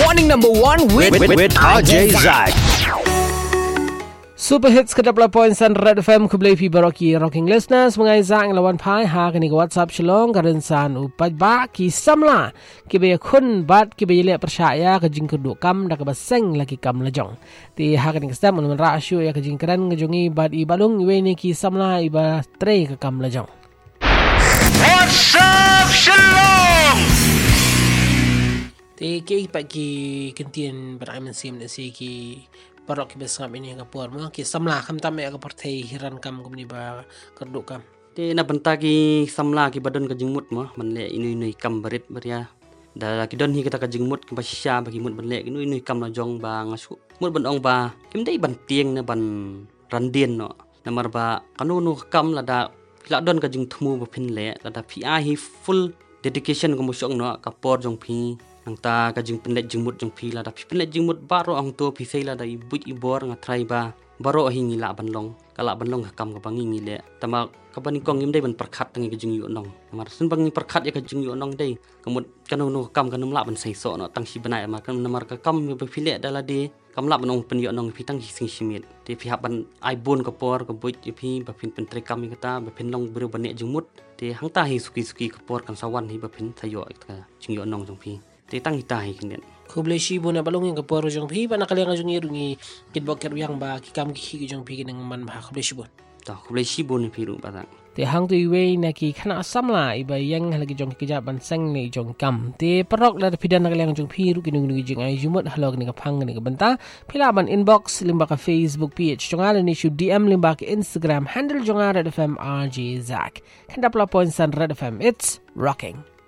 Morning number 1 with RJ Zach. Super Hits ke 10.9 Red FM kublai pi baroki rocking listeners mengai zang lawan pai ha kini WhatsApp shalong karin san upai ba ki samla ki be khun bat ki be le percaya ke jing kudu kam dak baseng lagi kam lejong ti ha kini kesam mun ra syu ya ke jing kran ngejongi bat I balung we ni ki samla iba tre ke kam lejong. WhatsApp shalom. Ti ki pagi kentien beraman sim si ki barok ki besam ini ka por mo ki samla kham tam ya ka parthei hiran kam kumni ba kerduk kam Ti na benta ki samla ki badon ka jingmut mo manle inui kam barit baria da ki don hi kita ka jingmut ki basya bagi mut banle ki inui kam la jong ba ngasu mut ban ong ba kim dei ban tieng na ban randien no namar ba kanunu kam la da la don ka jing thmu ba phin le la da pi a hi full dedication ko mo syong no ka por jong phi nang ta ka jing penlet jingmut jong phi la da pi penlet jingmut baro ang to pi sei la da ibut ibor nga trai ba baro hi ngi la ban long kala ban long kam ka bangi ngi le tama ka bani kong im dei ban perkhat tangi ka jing yu nong mar sun bangi perkhat ya ka jing yu nong dei kamut kanu kam kanum la ban sei so no tang si banai ma kan namar ka kam be pi le da la de kam la ban ong pen yu nong pi tang sing simit ti pi hab ban ai bon ka por ka buit pi ba pin pen tre kam ka ta ba pin long bru ban ne jingmut ti hang ta hi suki ka por kan sawan hi ba pin thayo ka jing yu nong jong pi ti tang hi ta hi kin kublai shi bona balungin ka por jong phi bana kaleng jong irungi kidbok ker yang ba ki kam ki jong phi kinang man ba kublai shi bon ta kublai shi bon phi ru ba te hang tu we na ki khana samla iba yang lagi jong ki ja ban sang ni jong kam te parok la pidan na kaleng jong phi ru kinung ni jing ai jumot halog ni ka phang ni ka banta phila ban inbox limba ka Facebook page jong ala ni shu DM limba ka Instagram handle jong ara FM RJ Zach kanda pla point san Red FM it's rocking.